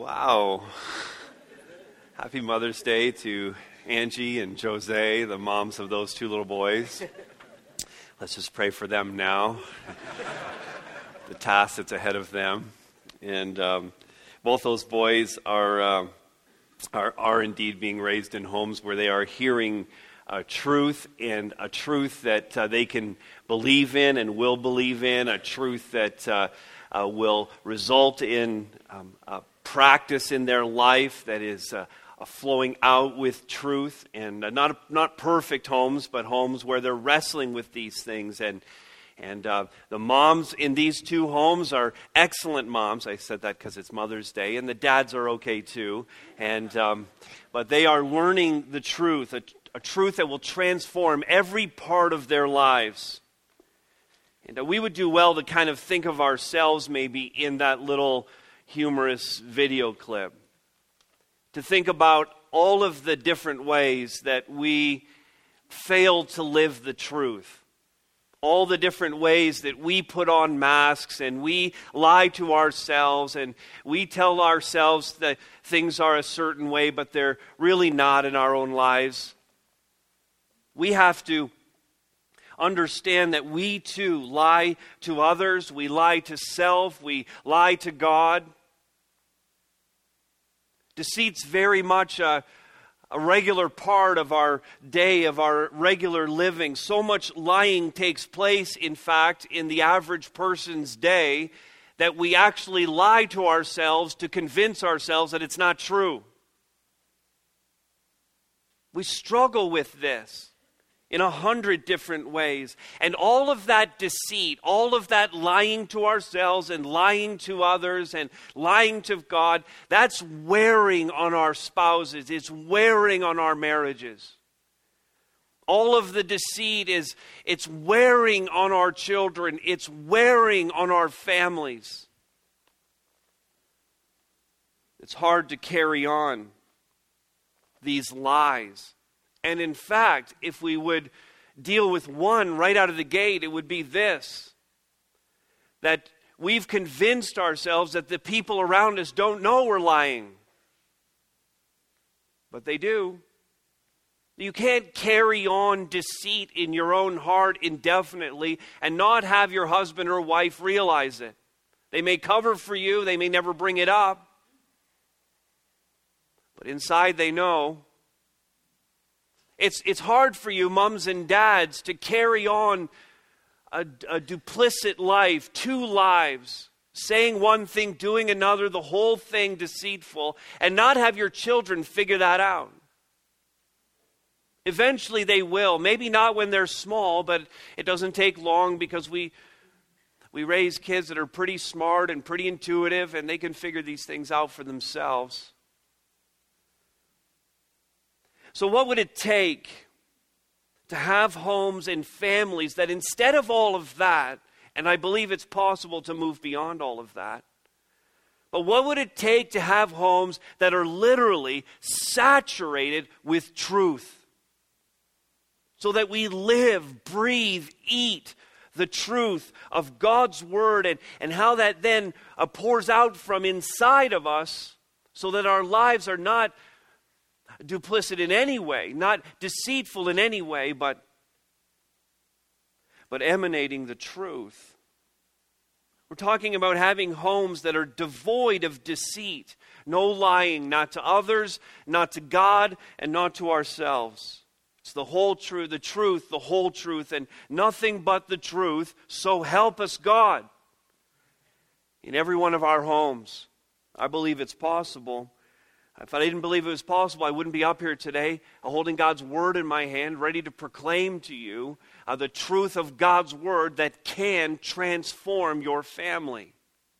Wow. Happy Mother's Day to Angie and Jose, the moms of those two little boys. Let's just pray for them now. The task that's ahead of them. And both those boys are indeed being raised in homes where they are hearing truth, and a truth that they can believe in and will believe in, a truth that will result in practice in their life that is flowing out with truth, and not perfect homes, but homes where they're wrestling with these things. And the moms in these two homes are excellent moms. I said that because it's Mother's Day, and the dads are okay too. And but they are learning the truth, a truth that will transform every part of their lives. And we would do well to kind of think of ourselves maybe in that little humorous video clip. To think about all of the different ways that we fail to live the truth. All the different ways that we put on masks and we lie to ourselves and we tell ourselves that things are a certain way, but they're really not in our own lives. We have to understand that we too lie to others, we lie to self, we lie to God. Deceit's very much a regular part of our day, of our regular living. So much lying takes place, in fact, in the average person's day, that we actually lie to ourselves to convince ourselves that it's not true. We struggle with this in 100 different ways. And all of that deceit, all of that lying to ourselves and lying to others and lying to God, that's wearing on our spouses. It's wearing on our marriages. All of the deceit it's wearing on our children. It's wearing on our families. It's hard to carry on these lies. And in fact, if we would deal with one right out of the gate, it would be this: that we've convinced ourselves that the people around us don't know we're lying. But they do. You can't carry on deceit in your own heart indefinitely and not have your husband or wife realize it. They may cover for you, they may never bring it up, but inside they know. It's hard for you, mums and dads, to carry on a duplicit life, two lives, saying one thing, doing another, the whole thing deceitful, and not have your children figure that out. Eventually they will. Maybe not when they're small, but it doesn't take long because we raise kids that are pretty smart and pretty intuitive, and they can figure these things out for themselves. So what would it take to have homes and families that instead of all of that, and I believe it's possible to move beyond all of that, but what would it take to have homes that are literally saturated with truth? So that we live, breathe, eat the truth of God's Word and how that then pours out from inside of us so that our lives are not duplicit in any way, not deceitful in any way, but emanating the truth. We're talking about having homes that are devoid of deceit, no lying, not to others, not to God, and not to ourselves. It's the whole truth, the whole truth, and nothing but the truth, so help us God. In every one of our homes, I believe it's possible. If I didn't believe it was possible, I wouldn't be up here today holding God's Word in my hand, ready to proclaim to you the truth of God's Word that can transform your family.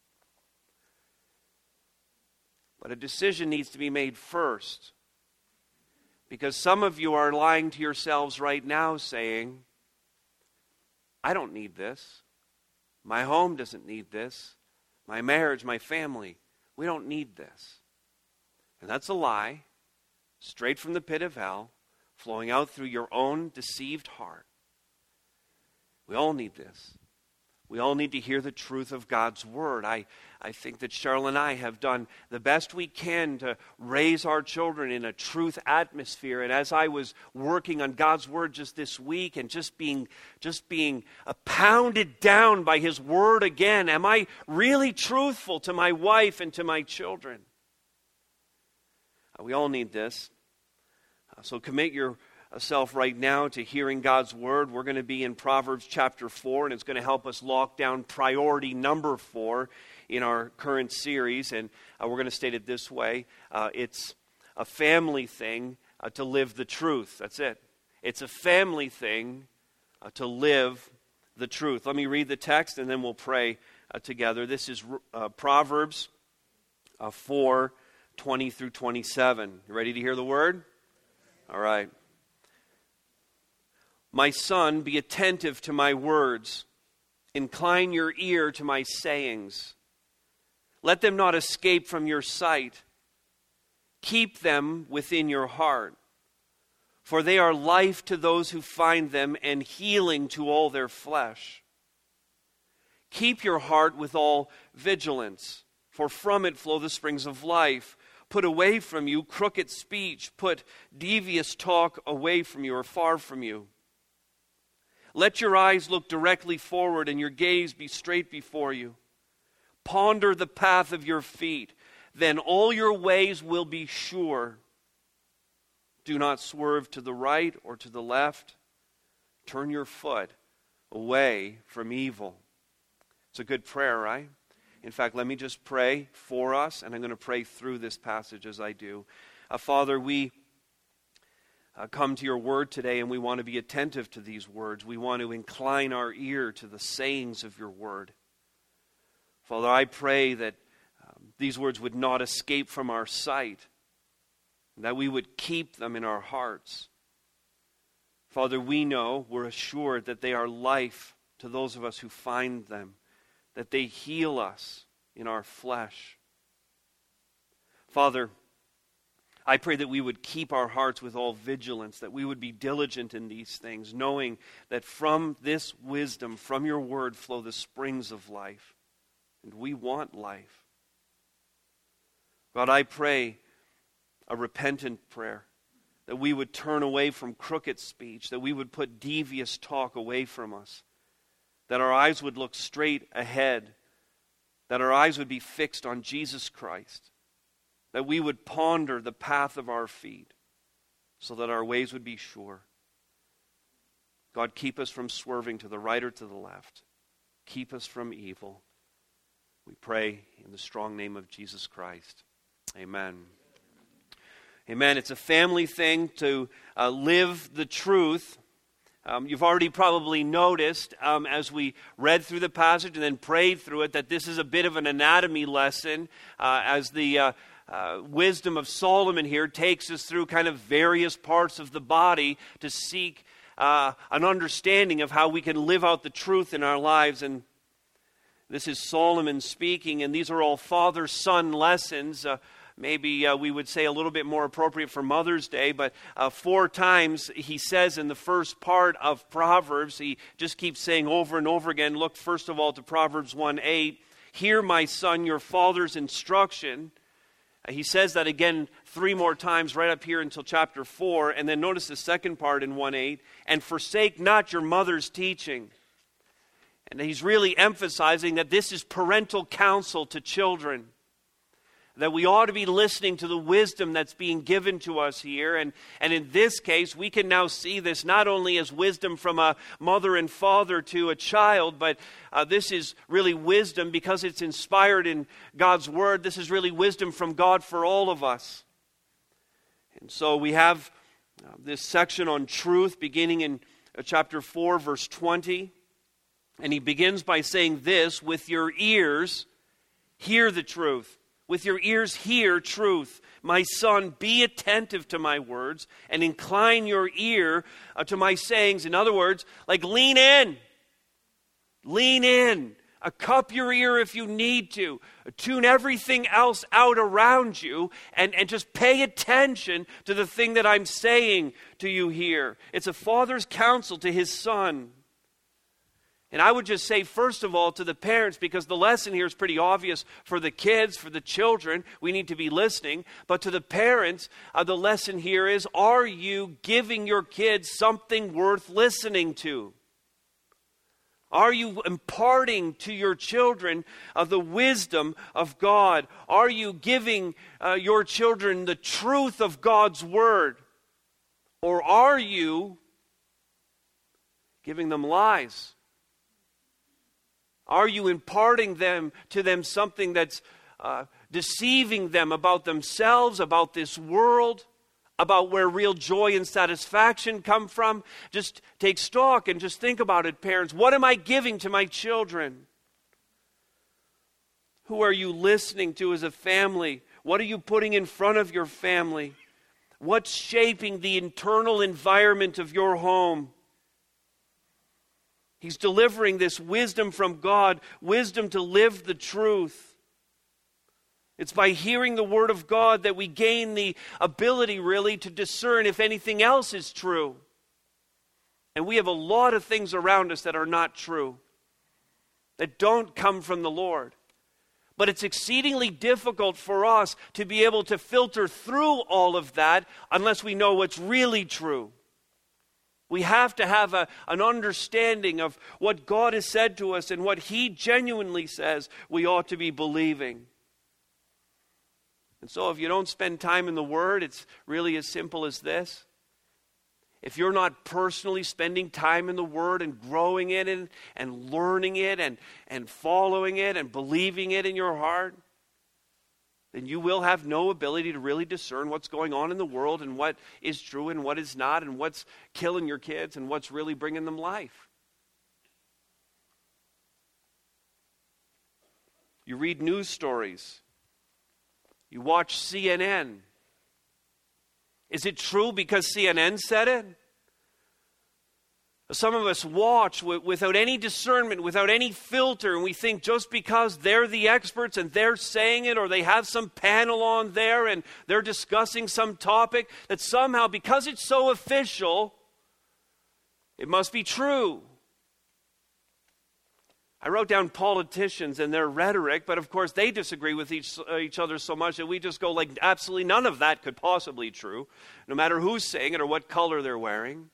But a decision needs to be made first. Because some of you are lying to yourselves right now saying, I don't need this. My home doesn't need this. My marriage, my family, we don't need this. And that's a lie, straight from the pit of hell, flowing out through your own deceived heart. We all need this. We all need to hear the truth of God's word. I think that Cheryl and I have done the best we can to raise our children in a truth atmosphere. And as I was working on God's word just this week and just being pounded down by his word again, am I really truthful to my wife and to my children? We all need this. So commit yourself right now to hearing God's word. We're going to be in Proverbs chapter 4, and it's going to help us lock down priority number 4 in our current series. And we're going to state it this way. It's a family thing to live the truth. That's it. It's a family thing to live the truth. Let me read the text, and then we'll pray together. This is Proverbs 4, 20 through 27. You ready to hear the word? All right. My son, be attentive to my words. Incline your ear to my sayings. Let them not escape from your sight. Keep them within your heart. For they are life to those who find them and healing to all their flesh. Keep your heart with all vigilance, for from it flow the springs of life. Put away from you crooked speech. Put devious talk away from you or far from you. Let your eyes look directly forward and your gaze be straight before you. Ponder the path of your feet. Then all your ways will be sure. Do not swerve to the right or to the left. Turn your foot away from evil. It's a good prayer, right? In fact, let me just pray for us, and I'm going to pray through this passage as I do. Father, we come to your word today, and we want to be attentive to these words. We want to incline our ear to the sayings of your word. Father, I pray that these words would not escape from our sight, that we would keep them in our hearts. Father, we know, we're assured that they are life to those of us who find them, that they heal us in our flesh. Father, I pray that we would keep our hearts with all vigilance, that we would be diligent in these things, knowing that from this wisdom, from your word, flow the springs of life. And we want life. God, I pray a repentant prayer, that we would turn away from crooked speech, that we would put devious talk away from us, that our eyes would look straight ahead, that our eyes would be fixed on Jesus Christ, that we would ponder the path of our feet so that our ways would be sure. God, keep us from swerving to the right or to the left. Keep us from evil. We pray in the strong name of Jesus Christ. Amen. Amen. It's a family thing to live the truth. You've already probably noticed as we read through the passage and then prayed through it that this is a bit of an anatomy lesson as the wisdom of Solomon here takes us through kind of various parts of the body to seek an understanding of how we can live out the truth in our lives. And this is Solomon speaking, and these are all father-son lessons. Maybe we would say a little bit more appropriate for Mother's Day, but 4 times he says in the first part of Proverbs, he just keeps saying over and over again, look first of all to Proverbs 1:8, hear my son your father's instruction. He says that again 3 more times right up here until chapter 4, and then notice the second part in 1:8, and forsake not your mother's teaching. And he's really emphasizing that this is parental counsel to children, that we ought to be listening to the wisdom that's being given to us here. And in this case, we can now see this not only as wisdom from a mother and father to a child, but this is really wisdom because it's inspired in God's word. This is really wisdom from God for all of us. And so we have this section on truth beginning in chapter 4, verse 20. And he begins by saying this, with your ears, hear the truth. With your ears hear truth. My son, be attentive to my words and incline your ear to my sayings. In other words, like lean in. Lean in. Cup your ear if you need to. Tune everything else out around you and just pay attention to the thing that I'm saying to you here. It's a father's counsel to his son. And I would just say, first of all, to the parents, because the lesson here is pretty obvious for the kids, for the children, we need to be listening. But to the parents, the lesson here is, are you giving your kids something worth listening to? Are you imparting to your children the wisdom of God? Are you giving your children the truth of God's word? Or are you giving them lies? Are you imparting to them something that's deceiving them about themselves, about this world, about where real joy and satisfaction come from? Just take stock and just think about it, parents. What am I giving to my children? Who are you listening to as a family? What are you putting in front of your family? What's shaping the internal environment of your home? He's delivering this wisdom from God, wisdom to live the truth. It's by hearing the word of God that we gain the ability, really, to discern if anything else is true. And we have a lot of things around us that are not true, that don't come from the Lord. But it's exceedingly difficult for us to be able to filter through all of that unless we know what's really true. We have to have an understanding of what God has said to us and what He genuinely says we ought to be believing. And so if you don't spend time in the Word, it's really as simple as this. If you're not personally spending time in the Word and growing it and learning it and following it and believing it in your heart, then you will have no ability to really discern what's going on in the world and what is true and what is not and what's killing your kids and what's really bringing them life. You read news stories. You watch CNN. Is it true because CNN said it? Some of us watch without any discernment, without any filter, and we think just because they're the experts and they're saying it, or they have some panel on there and they're discussing some topic, that somehow, because it's so official, it must be true. I wrote down politicians and their rhetoric, but of course they disagree with each other so much that we just go like absolutely none of that could possibly be true, no matter who's saying it or what color they're wearing.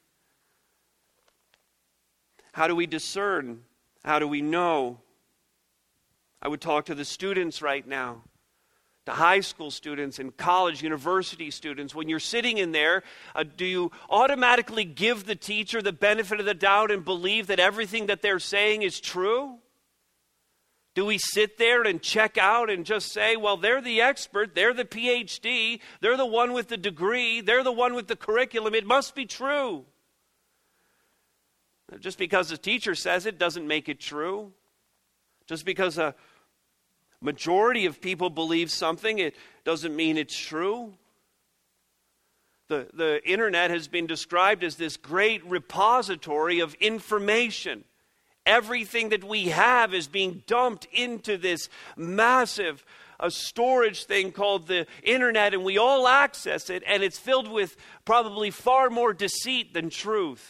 How do we discern? How do we know? I would talk to the students right now, to high school students and college, university students. When you're sitting in there, do you automatically give the teacher the benefit of the doubt and believe that everything that they're saying is true? Do we sit there and check out and just say, well, they're the expert, they're the PhD, they're the one with the degree, they're the one with the curriculum, it must be true. Just because the teacher says it doesn't make it true. Just because a majority of people believe something, it doesn't mean it's true. The internet has been described as this great repository of information. Everything that we have is being dumped into this massive storage thing called the internet, and we all access it, and it's filled with probably far more deceit than truth.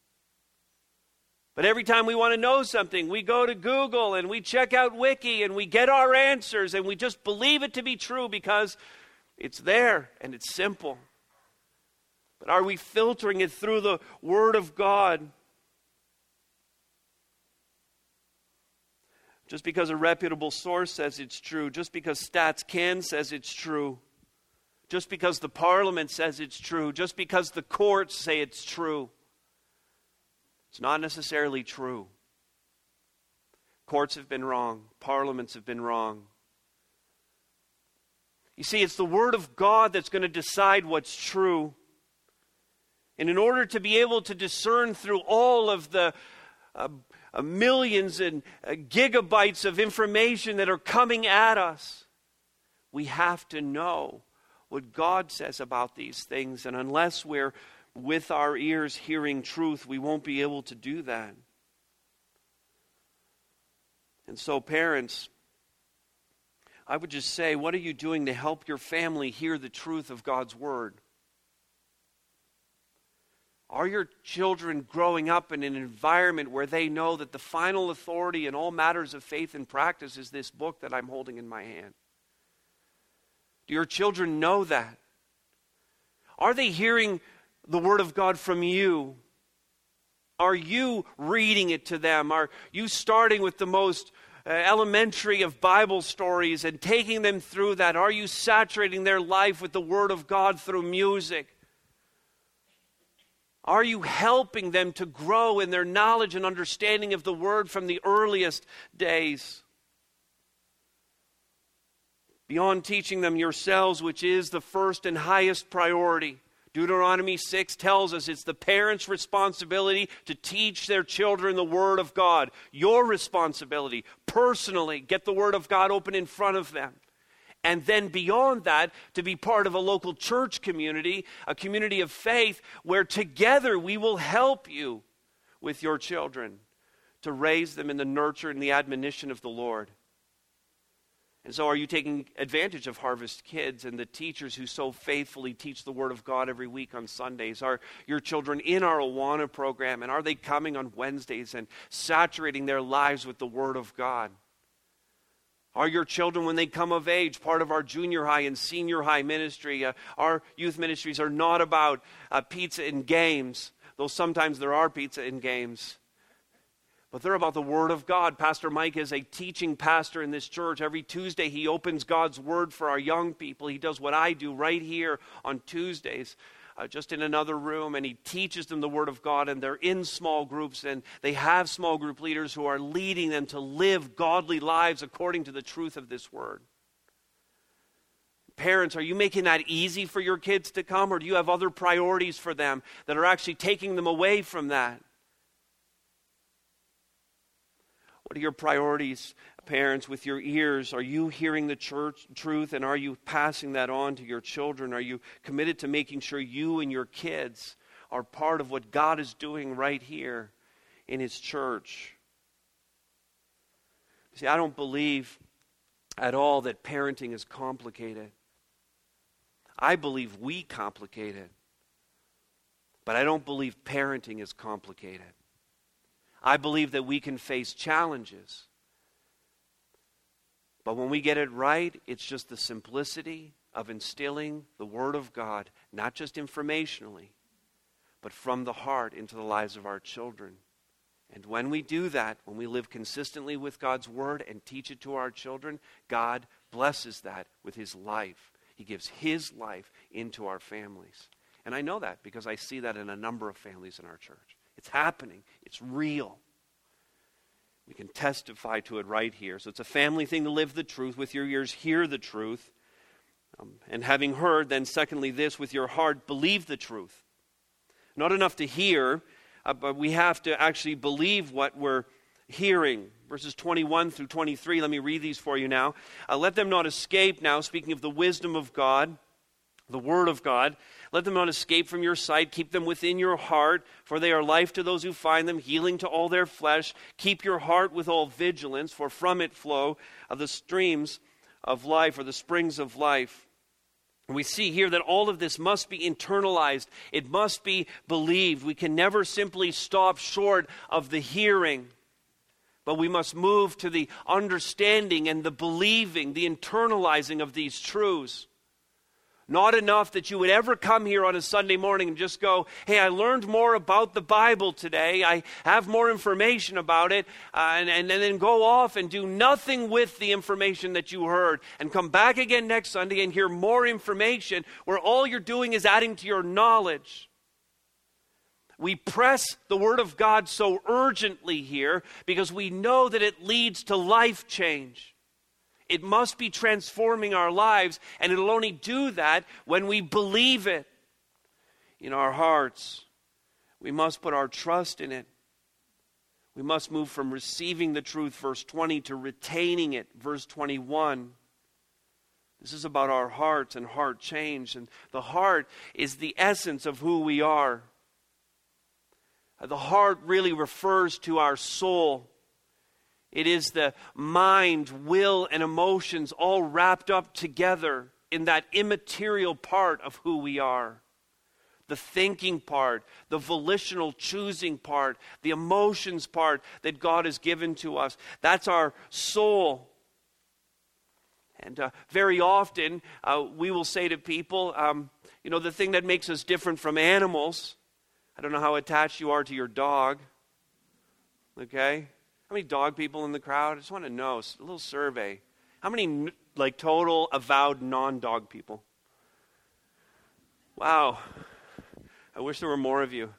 But every time we want to know something, we go to Google and we check out Wiki and we get our answers and we just believe it to be true because it's there and it's simple. But are we filtering it through the Word of God? Just because a reputable source says it's true, just because StatsCan says it's true, just because the Parliament says it's true, just because the courts say it's true, it's not necessarily true. Courts have been wrong. Parliaments have been wrong. You see, it's the Word of God that's going to decide what's true. And in order to be able to discern through all of the millions and gigabytes of information that are coming at us, we have to know what God says about these things. And unless we're with our ears hearing truth, we won't be able to do that. And so, parents, I would just say, what are you doing to help your family hear the truth of God's Word? Are your children growing up in an environment where they know that the final authority in all matters of faith and practice is this book that I'm holding in my hand? Do your children know that? Are they hearing the Word of God from you? Are you reading it to them? Are you starting with the most elementary of Bible stories and taking them through that? Are you saturating their life with the Word of God through music? Are you helping them to grow in their knowledge and understanding of the Word from the earliest days? Beyond teaching them yourselves, which is the first and highest priority, Deuteronomy 6 tells us it's the parents' responsibility to teach their children the Word of God. Your responsibility, personally, get the Word of God open in front of them. And then beyond that, to be part of a local church community, a community of faith, where together we will help you with your children to raise them in the nurture and the admonition of the Lord. And so are you taking advantage of Harvest Kids and the teachers who so faithfully teach the Word of God every week on Sundays? Are your children in our Awana program, and are they coming on Wednesdays and saturating their lives with the Word of God? Are your children, when they come of age, part of our junior high and senior high ministry? Our youth ministries are not about pizza and games, though sometimes there are pizza and games. But they're about the Word of God. Pastor Mike is a teaching pastor in this church. Every Tuesday he opens God's Word for our young people. He does what I do right here on Tuesdays, just in another room, and he teaches them the Word of God, and they're in small groups, and they have small group leaders who are leading them to live godly lives according to the truth of this Word. Parents, are you making that easy for your kids to come, or do you have other priorities for them that are actually taking them away from that? What are your priorities, parents, with your ears? Are you hearing the church truth, and are you passing that on to your children? Are you committed to making sure you and your kids are part of what God is doing right here in His church? See, I don't believe at all that parenting is complicated. I believe we complicate it. But I don't believe parenting is complicated. I believe that we can face challenges. But when we get it right, it's just the simplicity of instilling the Word of God, not just informationally, but from the heart into the lives of our children. And when we do that, when we live consistently with God's Word and teach it to our children, God blesses that with His life. He gives His life into our families. And I know that because I see that in a number of families in our church. It's happening. It's real. We can testify to it right here. So it's a family thing to live the truth. With your ears, hear the truth. And having heard, then secondly this, with your heart, believe the truth. Not enough to hear, but we have to actually believe what we're hearing. Verses 21 through 23, let me read these for you now. Let them not escape now, speaking of the wisdom of God, the Word of God. Let them not escape from your sight. Keep them within your heart, for they are life to those who find them, healing to all their flesh. Keep your heart with all vigilance, for from it flow the streams of life, or the springs of life. And we see here that all of this must be internalized. It must be believed. We can never simply stop short of the hearing, but we must move to the understanding and the believing, the internalizing of these truths. Not enough that you would ever come here on a Sunday morning and just go, hey, I learned more about the Bible today. I have more information about it. And then go off and do nothing with the information that you heard. And come back again next Sunday and hear more information where all you're doing is adding to your knowledge. We press the Word of God so urgently here because we know that it leads to life change. It must be transforming our lives, and it'll only do that when we believe it in our hearts. We must put our trust in it. We must move from receiving the truth, verse 20, to retaining it, verse 21. This is about our hearts and heart change, and the heart is the essence of who we are. The heart really refers to our soul. It is the mind, will, and emotions all wrapped up together in that immaterial part of who we are. the thinking part, the volitional choosing part, the emotions part that God has given to us. That's our soul. And very often we will say to people, the thing that makes us different from animals, I don't know how attached you are to your dog, okay? How many dog people in the crowd? I just want to know, a little survey. How many total avowed non-dog people? Wow. I wish there were more of you.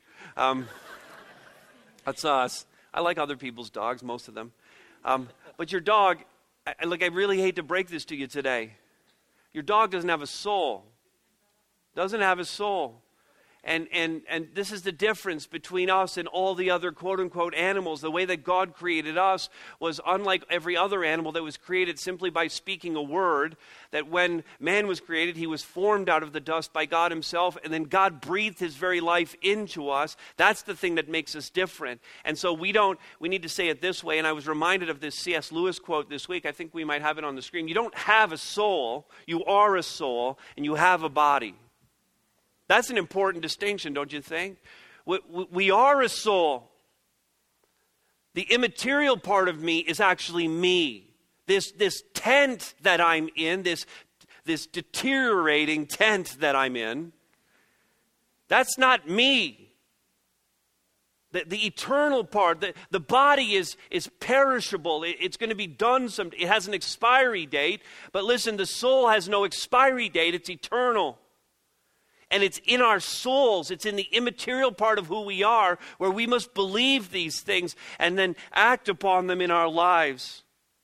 That's us. I like other people's dogs, most of them. But your dog, I really hate to break this to you today. Your dog doesn't have a soul. Doesn't have a soul. And this is the difference between us and all the other quote-unquote animals. The way that God created us was unlike every other animal that was created simply by speaking a word, that when man was created, he was formed out of the dust by God himself, and then God breathed his very life into us. That's the thing that makes us different. And so we need to say it this way, and I was reminded of this C.S. Lewis quote this week. I think we might have it on the screen. You don't have a soul, you are a soul, and you have a body. That's an important distinction, don't you think? We are a soul. The immaterial part of me is actually me. This tent that I'm in, this deteriorating tent that I'm in, that's not me. The eternal part, the body is perishable. It's going to be done someday. It has an expiry date. But listen, the soul has no expiry date. It's eternal. And it's in our souls, it's in the immaterial part of who we are, where we must believe these things and then act upon them in our lives.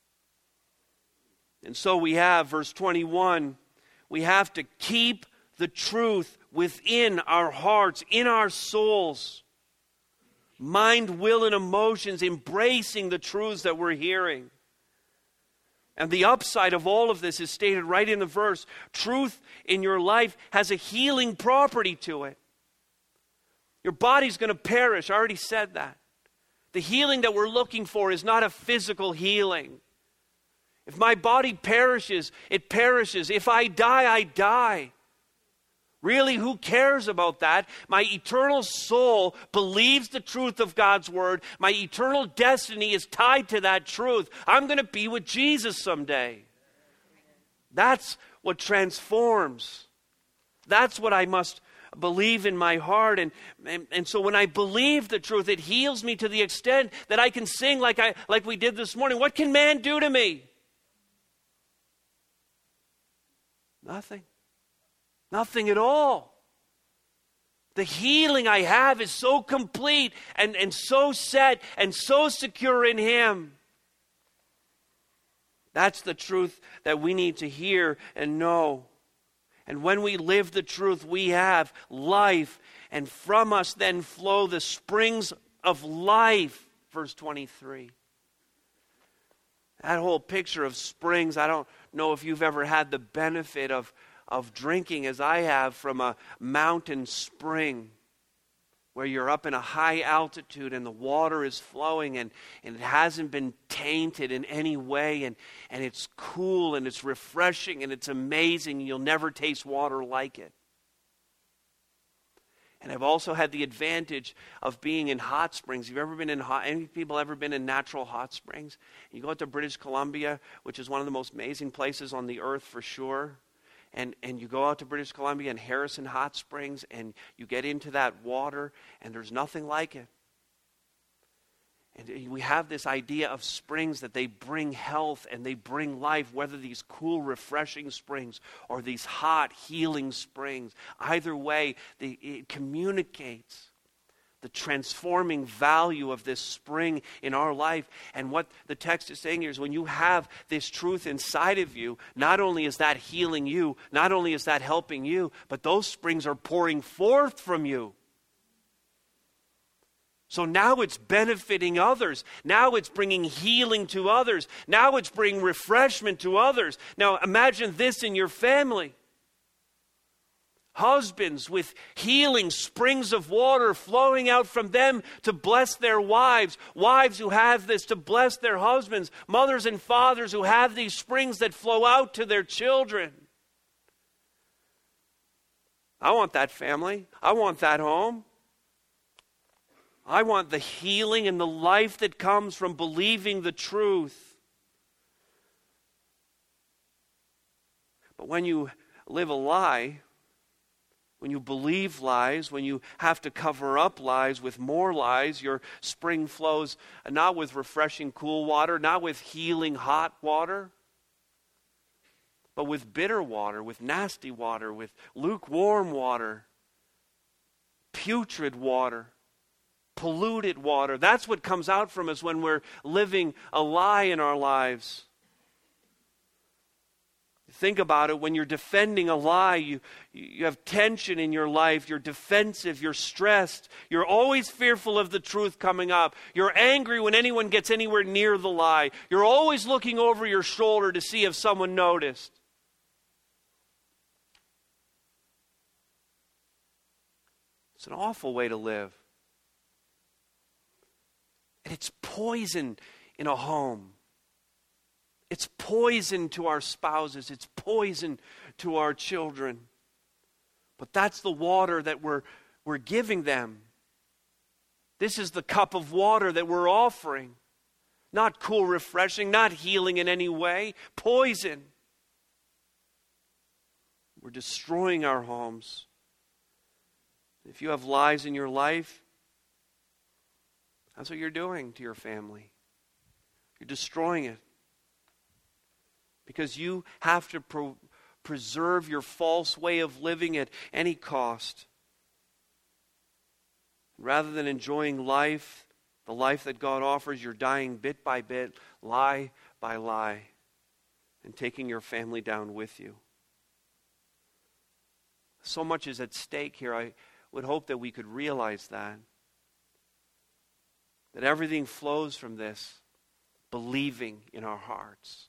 And so we have, verse 21, we have to keep the truth within our hearts, in our souls. Mind, will, and emotions, embracing the truths that we're hearing. And the upside of all of this is stated right in the verse. Truth in your life has a healing property to it. Your body's going to perish. I already said that. The healing that we're looking for is not a physical healing. If my body perishes, it perishes. If I die, I die. Really, who cares about that? My eternal soul believes the truth of God's word. My eternal destiny is tied to that truth. I'm going to be with Jesus someday. That's what transforms. That's what I must believe in my heart. And so when I believe the truth, it heals me to the extent that I can sing like we did this morning. What can man do to me? Nothing. Nothing at all. The healing I have is so complete and so set and so secure in Him. That's the truth that we need to hear and know. And when we live the truth, we have life. And from us then flow the springs of life. Verse 23. That whole picture of springs, I don't know if you've ever had the benefit of drinking as I have from a mountain spring where you're up in a high altitude and the water is flowing and it hasn't been tainted in any way and it's cool and it's refreshing and it's amazing. You'll never taste water like it. And I've also had the advantage of being in hot springs. Have you ever been in any people ever been in natural hot springs? You go out to British Columbia, which is one of the most amazing places on the earth for sure. And you go out to British Columbia and Harrison Hot Springs and you get into that water and there's nothing like it. And we have this idea of springs that they bring health and they bring life, whether these cool, refreshing springs or these hot, healing springs. Either way, it communicates the transforming value of this spring in our life. And what the text is saying here is when you have this truth inside of you, not only is that healing you, not only is that helping you, but those springs are pouring forth from you. So now it's benefiting others. Now it's bringing healing to others. Now it's bringing refreshment to others. Now imagine this in your family. Husbands with healing springs of water flowing out from them to bless their wives. Wives who have this to bless their husbands. Mothers and fathers who have these springs that flow out to their children. I want that family. I want that home. I want the healing and the life that comes from believing the truth. But when you live a lie, when you believe lies, when you have to cover up lies with more lies, your spring flows not with refreshing cool water, not with healing hot water, but with bitter water, with nasty water, with lukewarm water, putrid water, polluted water. That's what comes out from us when we're living a lie in our lives. Think about it. When you're defending a lie, you have tension in your life. You're defensive. You're stressed. You're always fearful of the truth coming up. You're angry when anyone gets anywhere near the lie. You're always looking over your shoulder to see if someone noticed. It's an awful way to live. And it's poison in a home. It's poison to our spouses. It's poison to our children. But that's the water that we're giving them. This is the cup of water that we're offering. Not cool, refreshing, not healing in any way. Poison. We're destroying our homes. If you have lies in your life, that's what you're doing to your family. You're destroying it. Because you have to preserve your false way of living at any cost. Rather than enjoying life, the life that God offers, you're dying bit by bit, lie by lie, and taking your family down with you. So much is at stake here. I would hope that we could realize that everything flows from this believing in our hearts.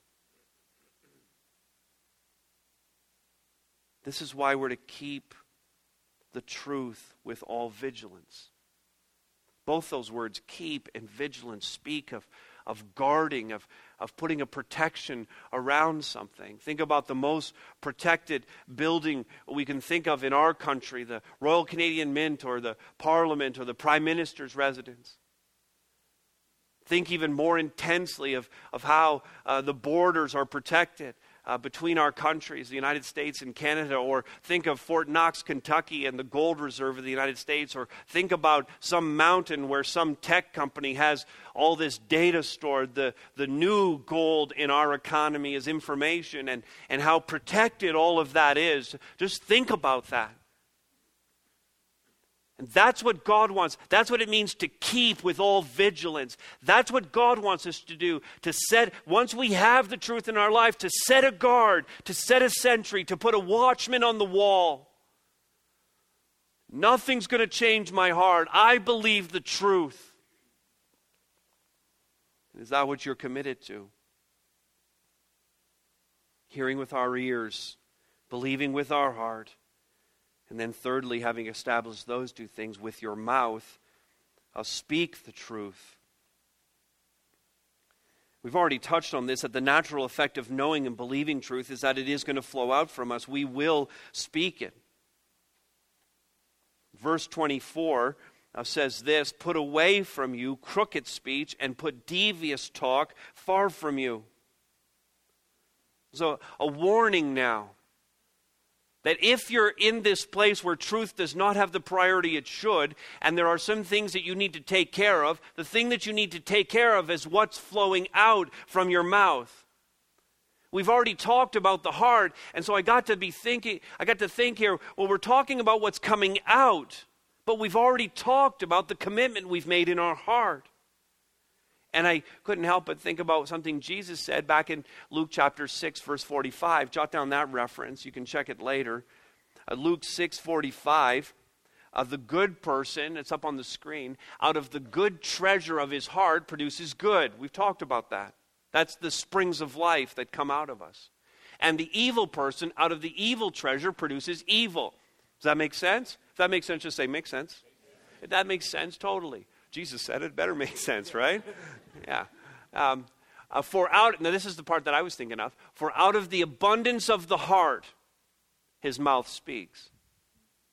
This is why we're to keep the truth with all vigilance. Both those words, keep and vigilance, speak of guarding, of putting a protection around something. Think about the most protected building we can think of in our country, the Royal Canadian Mint or the Parliament or the Prime Minister's residence. Think even more intensely of how the borders are protected between our countries, the United States and Canada, or think of Fort Knox, Kentucky and the gold reserve of the United States, or think about some mountain where some tech company has all this data stored. The new gold in our economy is information, and how protected all of that is. Just think about that. And that's what God wants. That's what it means to keep with all vigilance. That's what God wants us to do. To set, once we have the truth in our life, to set a guard, to set a sentry, to put a watchman on the wall. Nothing's going to change my heart. I believe the truth. Is that what you're committed to? Hearing with our ears, believing with our heart. And then thirdly, having established those two things with your mouth, speak the truth. We've already touched on this, that the natural effect of knowing and believing truth is that it is going to flow out from us. We will speak it. Verse 24 says this, put away from you crooked speech and put devious talk far from you. So a warning now. That if you're in this place where truth does not have the priority it should, and there are some things that you need to take care of, the thing that you need to take care of is what's flowing out from your mouth. We've already talked about the heart, and so I got to think here, well, we're talking about what's coming out, but we've already talked about the commitment we've made in our heart. And I couldn't help but think about something Jesus said back in Luke chapter 6, verse 45. Jot down that reference. You can check it later. Luke 6:45. The good person, it's up on the screen, out of the good treasure of his heart produces good. We've talked about that. That's the springs of life that come out of us. And the evil person, out of the evil treasure, produces evil. Does that make sense? If that makes sense, just say, makes sense. If that makes sense, totally. Jesus said it, better make sense, right? Yeah. Now this is the part that I was thinking of. For out of the abundance of the heart, his mouth speaks.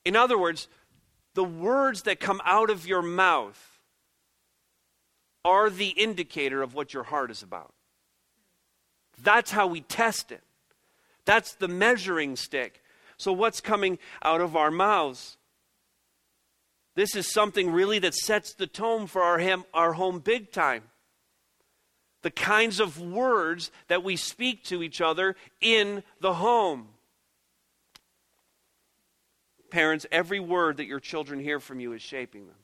In other words, the words that come out of your mouth are the indicator of what your heart is about. That's how we test it. That's the measuring stick. So what's coming out of our mouths? This is something really that sets the tone for our home big time. The kinds of words that we speak to each other in the home. Parents, every word that your children hear from you is shaping them.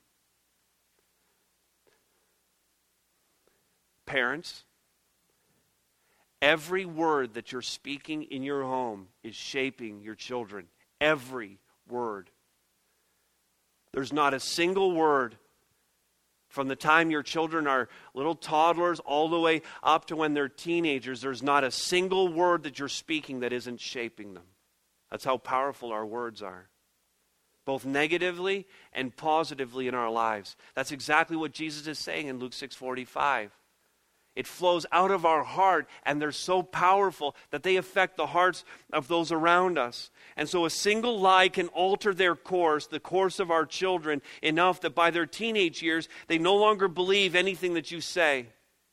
Parents, every word that you're speaking in your home is shaping your children. Every word. There's not a single word from the time your children are little toddlers all the way up to when they're teenagers. There's not a single word that you're speaking that isn't shaping them. That's how powerful our words are, both negatively and positively in our lives. That's exactly what Jesus is saying in Luke 6:45. It flows out of our heart, and they're so powerful that they affect the hearts of those around us. And so a single lie can alter their course, the course of our children, enough that by their teenage years, they no longer believe anything that you say.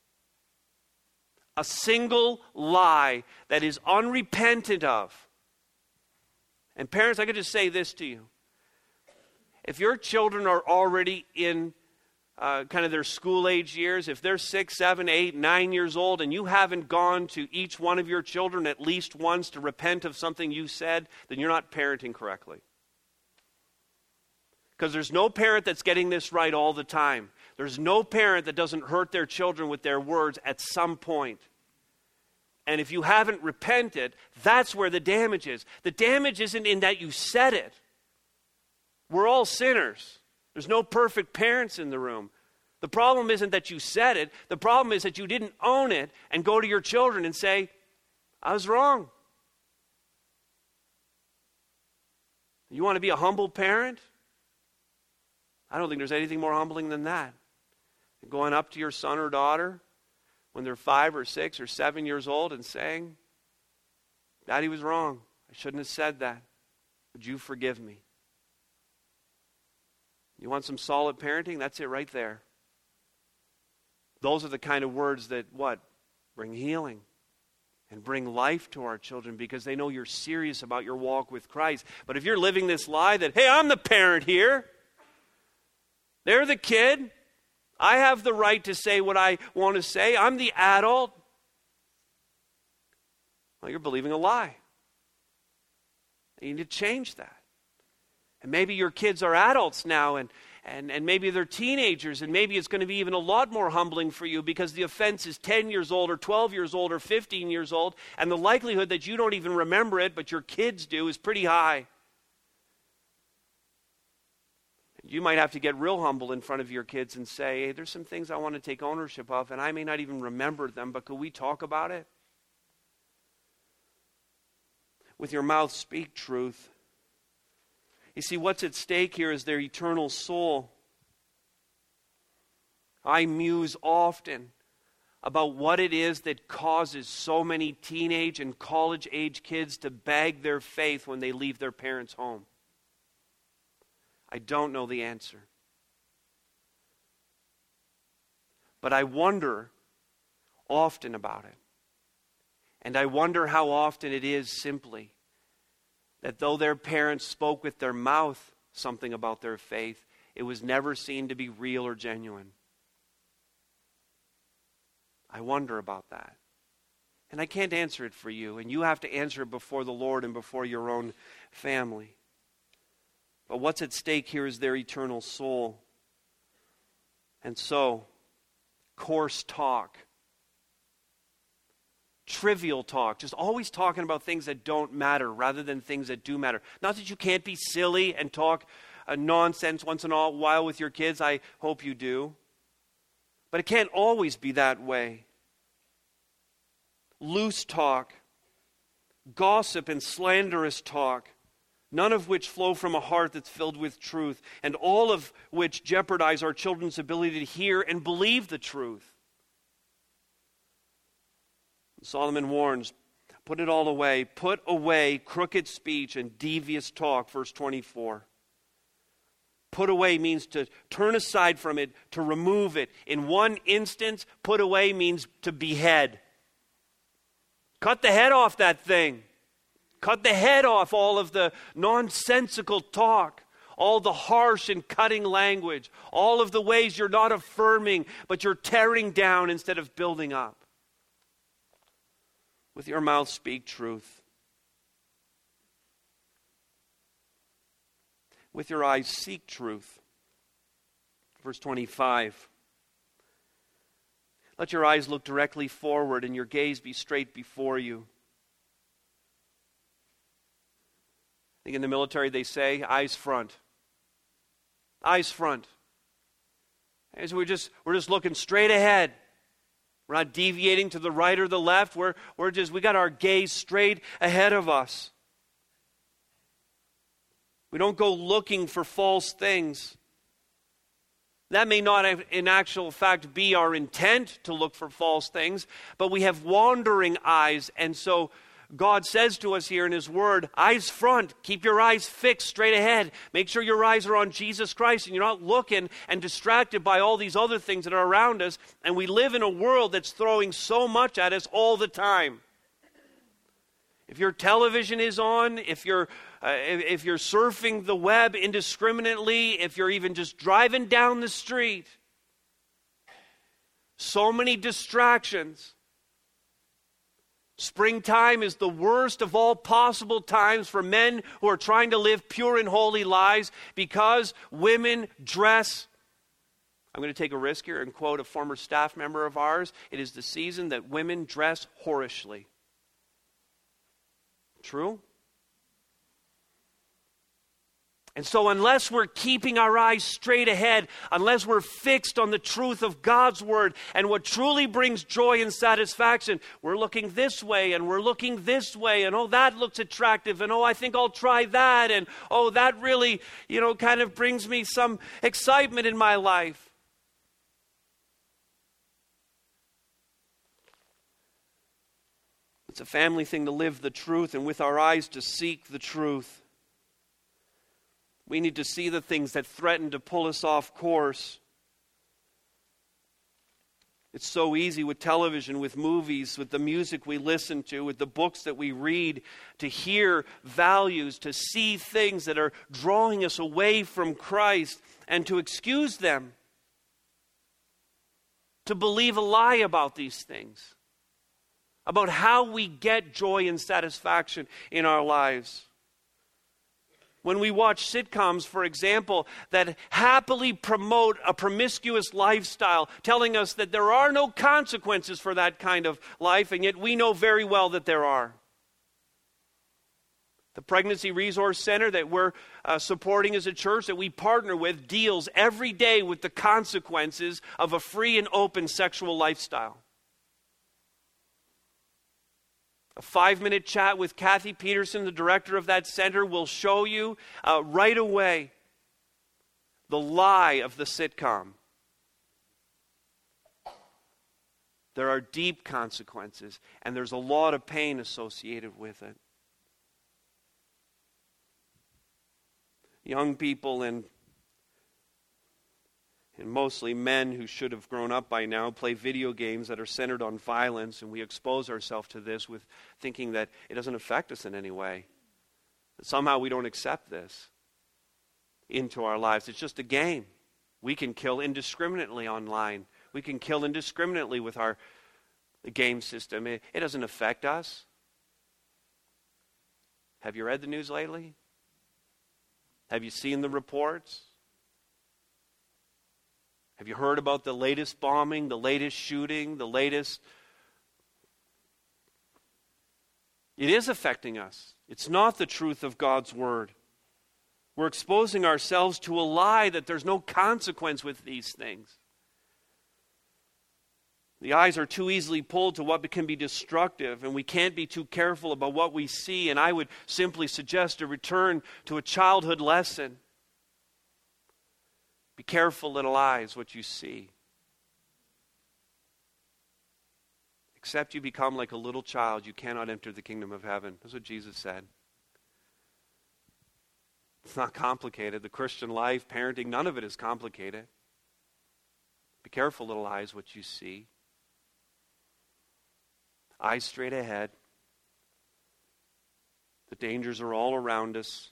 A single lie that is unrepentant of. And parents, I could just say this to you. If your children are already in kind of their school age years, if they're 6, 7, 8, 9 years old, and you haven't gone to each one of your children at least once to repent of something you said, then you're not parenting correctly. Because there's no parent that's getting this right all the time. There's no parent that doesn't hurt their children with their words at some point. And if you haven't repented, that's where the damage is. The damage isn't in that you said it. We're all sinners. There's no perfect parents in the room. The problem isn't that you said it. The problem is that you didn't own it and go to your children and say, I was wrong. You want to be a humble parent? I don't think there's anything more humbling than that. Going up to your son or daughter when they're 5 or 6 or 7 years old and saying, Daddy was wrong. I shouldn't have said that. Would you forgive me? You want some solid parenting? That's it right there. Those are the kind of words that, what? Bring healing and bring life to our children because they know you're serious about your walk with Christ. But if you're living this lie that, hey, I'm the parent here, they're the kid, I have the right to say what I want to say, I'm the adult, well, you're believing a lie. You need to change that. And maybe your kids are adults now, and maybe they're teenagers, and maybe it's going to be even a lot more humbling for you because the offense is 10 years old or 12 years old or 15 years old, and the likelihood that you don't even remember it, but your kids do, is pretty high. You might have to get real humble in front of your kids and say, hey, there's some things I want to take ownership of, and I may not even remember them, but could we talk about it? With your mouth, speak truth. You see, what's at stake here is their eternal soul. I muse often about what it is that causes so many teenage and college-age kids to bag their faith when they leave their parents' home. I don't know the answer. But I wonder often about it. And I wonder how often it is simply that though their parents spoke with their mouth something about their faith, it was never seen to be real or genuine. I wonder about that. And I can't answer it for you, and you have to answer it before the Lord and before your own family. But what's at stake here is their eternal soul. And so, coarse talk, trivial talk, just always talking about things that don't matter rather than things that do matter. Not that you can't be silly and talk nonsense once in a while with your kids. I hope you do. But it can't always be that way. Loose talk, gossip and slanderous talk, none of which flow from a heart that's filled with truth, and all of which jeopardize our children's ability to hear and believe the truth. Solomon warns, put it all away. Put away crooked speech and devious talk, verse 24. Put away means to turn aside from it, to remove it. In one instance, put away means to behead. Cut the head off that thing. Cut the head off all of the nonsensical talk, all the harsh and cutting language, all of the ways you're not affirming, but you're tearing down instead of building up. With your mouth, speak truth. With your eyes, seek truth. Verse 25. Let your eyes look directly forward and your gaze be straight before you. I think in the military they say, eyes front. Eyes front. As we're just looking straight ahead. We're not deviating to the right or the left. We got our gaze straight ahead of us. We don't go looking for false things. That may not in actual fact be our intent to look for false things, but we have wandering eyes. And so God says to us here in His Word, eyes front, keep your eyes fixed straight ahead. Make sure your eyes are on Jesus Christ and you're not looking and distracted by all these other things that are around us. And we live in a world that's throwing so much at us all the time. If your television is on, if you're surfing the web indiscriminately, if you're even just driving down the street, so many distractions. Springtime is the worst of all possible times for men who are trying to live pure and holy lives because women dress. I'm going to take a risk here and quote a former staff member of ours. It is the season that women dress whorishly. True? And so unless we're keeping our eyes straight ahead, unless we're fixed on the truth of God's Word and what truly brings joy and satisfaction, we're looking this way and we're looking this way and oh, that looks attractive and oh, I think I'll try that and oh, that really, kind of brings me some excitement in my life. It's a family thing to live the truth and with our eyes to seek the truth. We need to see the things that threaten to pull us off course. It's so easy with television, with movies, with the music we listen to, with the books that we read, to hear values, to see things that are drawing us away from Christ and to excuse them, to believe a lie about these things, about how we get joy and satisfaction in our lives. When we watch sitcoms, for example, that happily promote a promiscuous lifestyle, telling us that there are no consequences for that kind of life, and yet we know very well that there are. The Pregnancy Resource Center that we're supporting as a church, that we partner with, deals every day with the consequences of a free and open sexual lifestyle. A 5-minute chat with Kathy Peterson, the director of that center, will show you right away the lie of the sitcom. There are deep consequences, and there's a lot of pain associated with it. Young people and mostly men who should have grown up by now play video games that are centered on violence, and we expose ourselves to this with thinking that it doesn't affect us in any way. That somehow we don't accept this into our lives. It's just a game. We can kill indiscriminately online. We can kill indiscriminately with our game system. It doesn't affect us. Have you read the news lately? Have you seen the reports? Have you heard about the latest bombing, the latest shooting, the latest? It is affecting us. It's not the truth of God's Word. We're exposing ourselves to a lie that there's no consequence with these things. The eyes are too easily pulled to what can be destructive, and we can't be too careful about what we see. And I would simply suggest a return to a childhood lesson. Be careful, little eyes, what you see. Except you become like a little child, you cannot enter the kingdom of heaven. That's what Jesus said. It's not complicated. The Christian life, parenting, none of it is complicated. Be careful, little eyes, what you see. Eyes straight ahead. The dangers are all around us.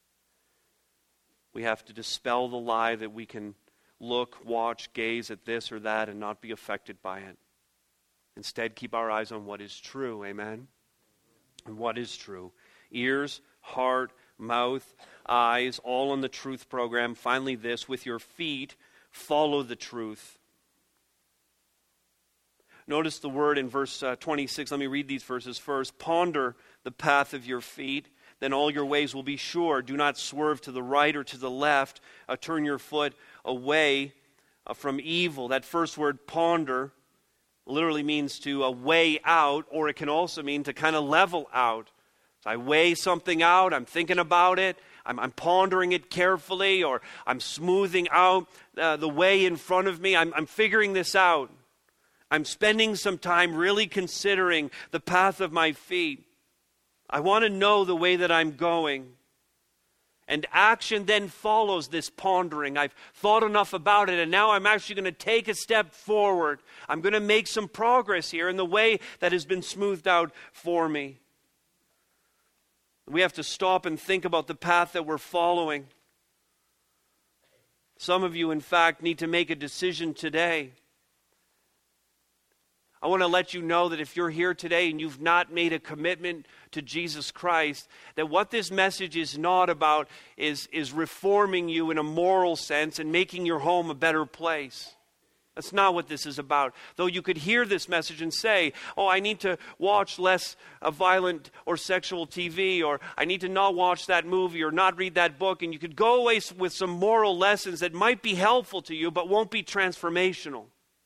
We have to dispel the lie that we can look, watch, gaze at this or that and not be affected by it. Instead, keep our eyes on what is true. Amen? And what is true? Ears, heart, mouth, eyes, all on the truth program. Finally, this, with your feet, follow the truth. Notice the word in verse 26. Let me read these verses first. Ponder the path of your feet, then all your ways will be sure. Do not swerve to the right or to the left. Turn your foot away from evil. That first word, ponder, literally means to weigh out, or it can also mean to kind of level out. So I weigh something out, I'm thinking about it, I'm pondering it carefully, or I'm smoothing out the way in front of me. I'm figuring this out. I'm spending some time really considering the path of my feet. I want to know the way that I'm going. And action then follows this pondering. I've thought enough about it, and now I'm actually going to take a step forward. I'm going to make some progress here in the way that has been smoothed out for me. We have to stop and think about the path that we're following. Some of you, in fact, need to make a decision today. I want to let you know that if you're here today and you've not made a commitment to Jesus Christ, that what this message is not about is reforming you in a moral sense and making your home a better place. That's not what this is about. Though you could hear this message and say, oh, I need to watch less violent or sexual TV, or I need to not watch that movie or not read that book, and you could go away with some moral lessons that might be helpful to you but won't be transformational.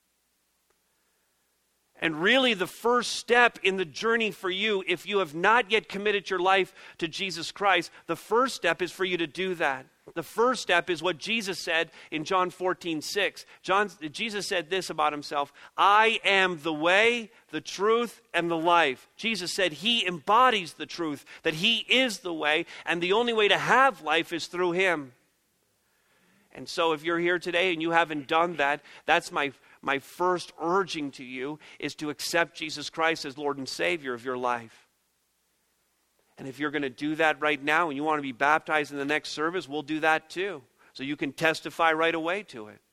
And really the first step in the journey for you, if you have not yet committed your life to Jesus Christ, the first step is for you to do that. The first step is what Jesus said in John 14:6. Jesus said this about himself: I am the way, the truth, and the life. Jesus said he embodies the truth, that he is the way, and the only way to have life is through him. And so if you're here today and you haven't done that, that's my first urging to you, is to accept Jesus Christ as Lord and Savior of your life. And if you're going to do that right now and you want to be baptized in the next service, we'll do that too. So you can testify right away to it.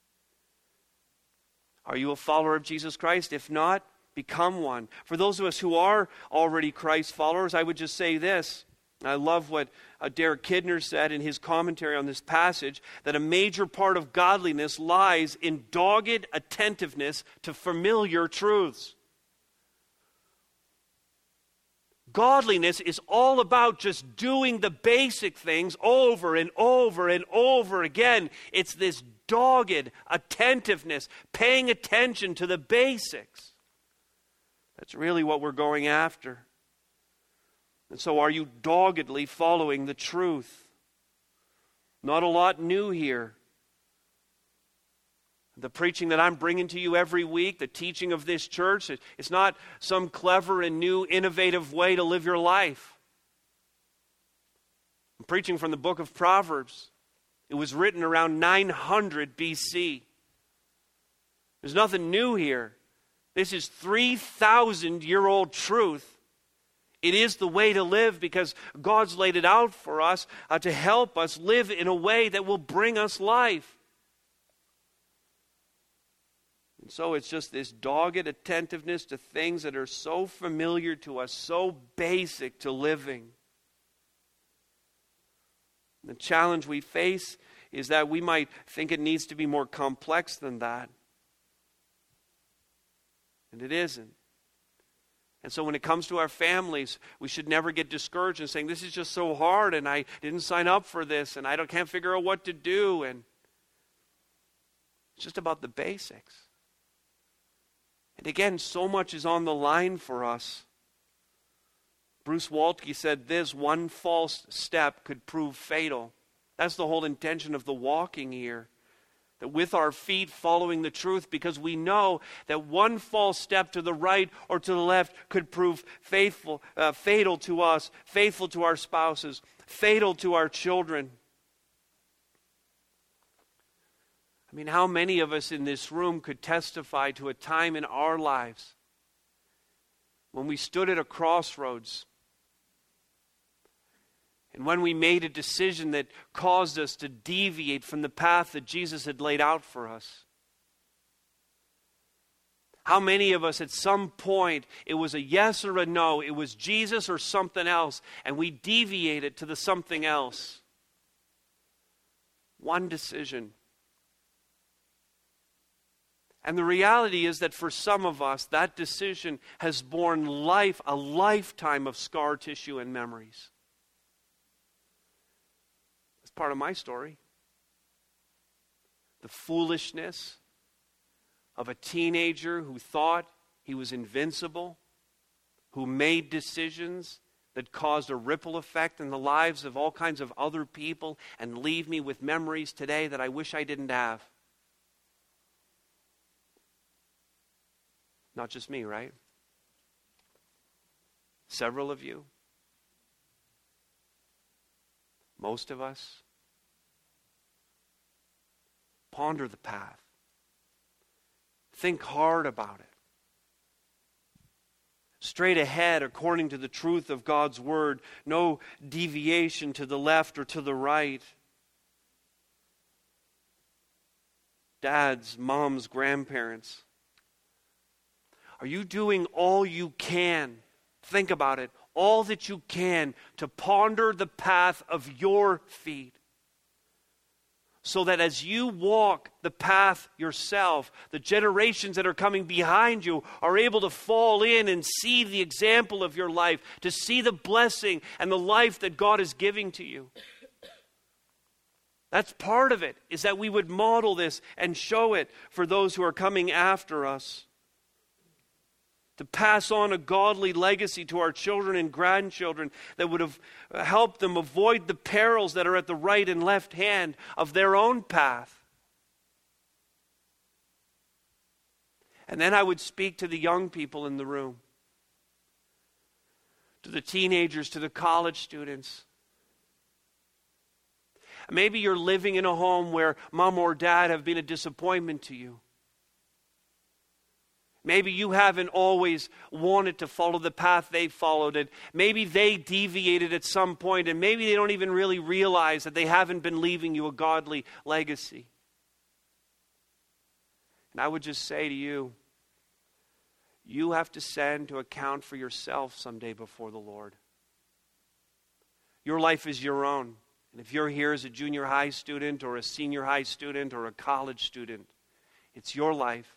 Are you a follower of Jesus Christ? If not, become one. For those of us who are already Christ followers, I would just say this. I love what Derek Kidner said in his commentary on this passage, that a major part of godliness lies in dogged attentiveness to familiar truths. Godliness is all about just doing the basic things over and over and over again. It's this dogged attentiveness, paying attention to the basics. That's really what we're going after. And so are you doggedly following the truth? Not a lot new here. The preaching that I'm bringing to you every week, the teaching of this church, it's not some clever and new, innovative way to live your life. I'm preaching from the book of Proverbs. It was written around 900 BC. There's nothing new here. This is 3,000-year-old truth. It is the way to live because God's laid it out for us to help us live in a way that will bring us life. And so it's just this dogged attentiveness to things that are so familiar to us, so basic to living. The challenge we face is that we might think it needs to be more complex than that. And it isn't. And so when it comes to our families, we should never get discouraged and saying, this is just so hard and I didn't sign up for this and can't figure out what to do. And it's just about the basics. And again, so much is on the line for us. Bruce Waltke said this: one false step could prove fatal. That's the whole intention of the walking here. That with our feet following the truth, because we know that one false step to the right or to the left could prove fatal to us, faithful to our spouses, fatal to our children. I mean, how many of us in this room could testify to a time in our lives when we stood at a crossroads and when we made a decision that caused us to deviate from the path that Jesus had laid out for us? How many of us at some point, it was a yes or a no, it was Jesus or something else, and we deviated to the something else? One decision. And the reality is that for some of us, that decision has borne a lifetime of scar tissue and memories. That's part of my story. The foolishness of a teenager who thought he was invincible, who made decisions that caused a ripple effect in the lives of all kinds of other people and leave me with memories today that I wish I didn't have. Not just me, right? Several of you. Most of us. Ponder the path. Think hard about it. Straight ahead, according to the truth of God's Word. No deviation to the left or to the right. Dads, moms, grandparents. Are you doing all you can? Think about it. All that you can to ponder the path of your feet. So that as you walk the path yourself, the generations that are coming behind you are able to fall in and see the example of your life, to see the blessing and the life that God is giving to you. That's part of it, is that we would model this and show it for those who are coming after us. To pass on a godly legacy to our children and grandchildren that would have helped them avoid the perils that are at the right and left hand of their own path. And then I would speak to the young people in the room, to the teenagers, to the college students. Maybe you're living in a home where mom or dad have been a disappointment to you. Maybe you haven't always wanted to follow the path they followed it. Maybe they deviated at some point, and maybe they don't even really realize that they haven't been leaving you a godly legacy. And I would just say to you, you have to stand to account for yourself someday before the Lord. Your life is your own. And if you're here as a junior high student or a senior high student or a college student, it's your life.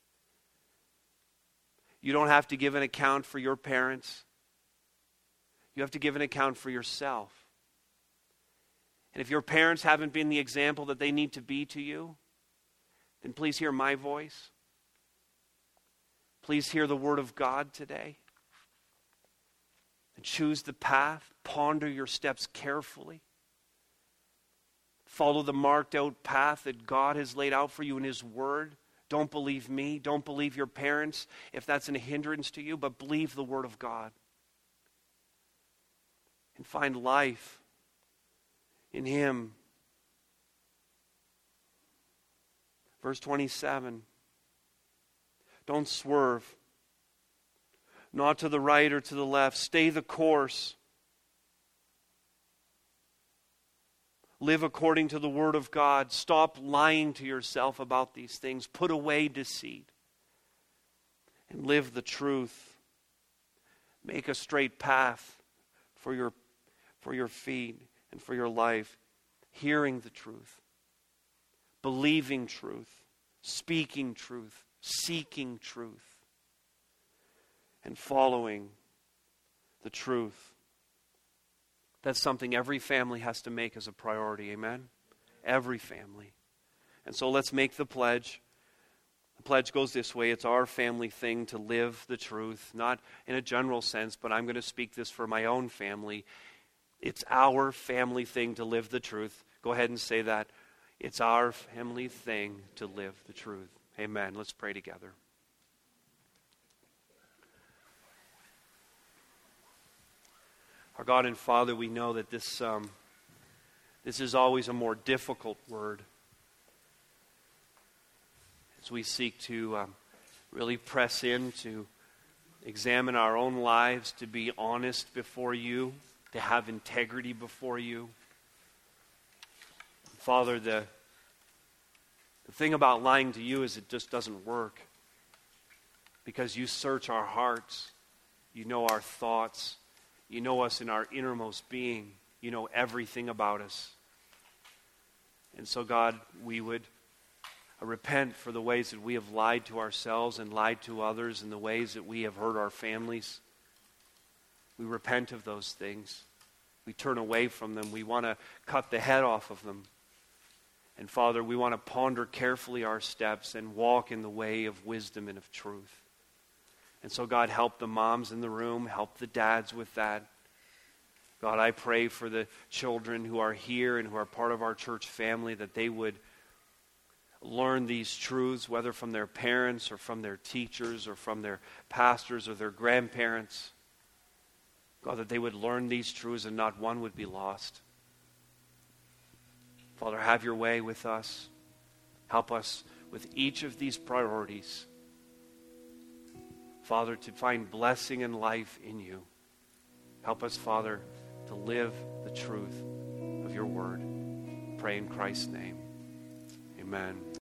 You don't have to give an account for your parents. You have to give an account for yourself. And if your parents haven't been the example that they need to be to you, then please hear my voice. Please hear the Word of God today. And choose the path. Ponder your steps carefully. Follow the marked out path that God has laid out for you in His Word. Don't believe me. Don't believe your parents if that's a hindrance to you, but believe the Word of God. And find life in Him. Verse 27. Don't swerve. Not to the right or to the left. Stay the course. Live according to the Word of God. Stop lying to yourself about these things. Put away deceit. And live the truth. Make a straight path for your feet and for your life. Hearing the truth. Believing truth. Speaking truth. Seeking truth. And following the truth. That's something every family has to make as a priority, amen? Every family. And so let's make the pledge. The pledge goes this way. It's our family thing to live the truth. Not in a general sense, but I'm going to speak this for my own family. It's our family thing to live the truth. Go ahead and say that. It's our family thing to live the truth. Amen. Let's pray together. Our Our God and Father, we know that this is always a more difficult word as we seek to really press in to examine our own lives, to be honest before you, to have integrity before you. Father, the thing about lying to you is it just doesn't work, because you search our hearts. You know our thoughts. You know us in our innermost being. You know everything about us. And so, God, we would repent for the ways that we have lied to ourselves and lied to others, and the ways that we have hurt our families. We repent of those things. We turn away from them. We want to cut the head off of them. And Father, we want to ponder carefully our steps and walk in the way of wisdom and of truth. And so, God, help the moms in the room, help the dads with that. God, I pray for the children who are here and who are part of our church family, that they would learn these truths, whether from their parents or from their teachers or from their pastors or their grandparents. God, that they would learn these truths and not one would be lost. Father, have your way with us. Help us with each of these priorities, Father, to find blessing and life in you. Help us, Father, to live the truth of your word. Pray in Christ's name. Amen.